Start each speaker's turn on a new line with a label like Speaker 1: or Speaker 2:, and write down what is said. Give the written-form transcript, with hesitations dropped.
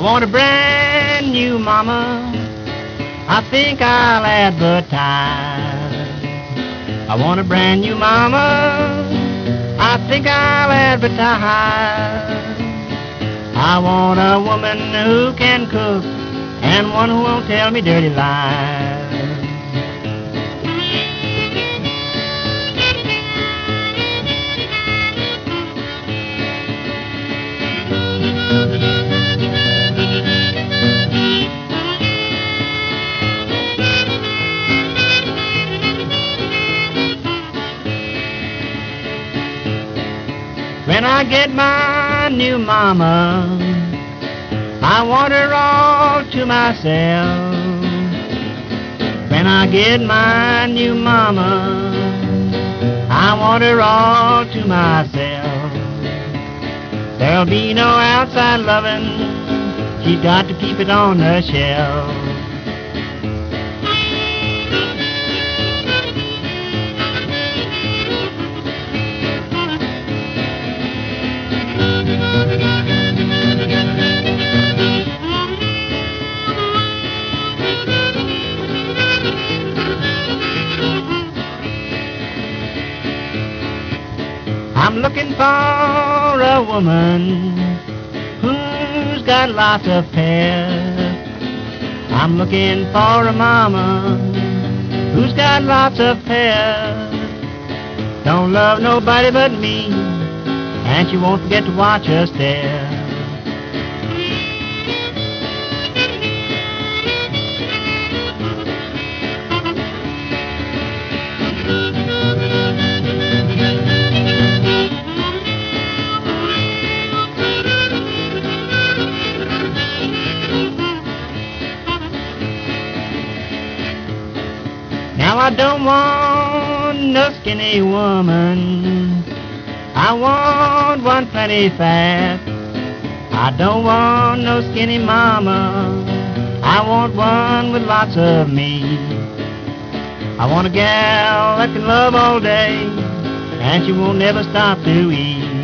Speaker 1: want a brand new mama. I think I'll advertise. I want a brand new mama. I think I'll advertise. I want a woman who can cook and one who won't tell me dirty lies. When I get my new mama, I want her all to myself. When I get my new mama, I want her all to myself. There'll be no outside loving, she's got to keep it on the shelf. I'm looking for a woman who's got lots of hair. I'm looking for a mama who's got lots of hair. Don't love nobody but me, and she won't forget to watch us there. Now I don't want no skinny woman, I want one plenty fat. I don't want no skinny mama, I want one with lots of meat. I want a gal that can love all day, and she won't never stop to eat.